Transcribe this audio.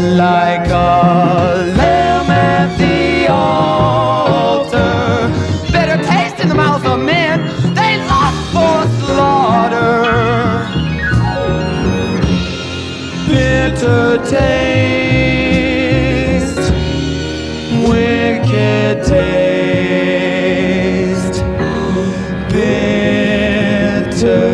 like a lamb at the altar. Better taste in the mouth of men, they lost for slaughter. Bitter taste, wicked taste, bitter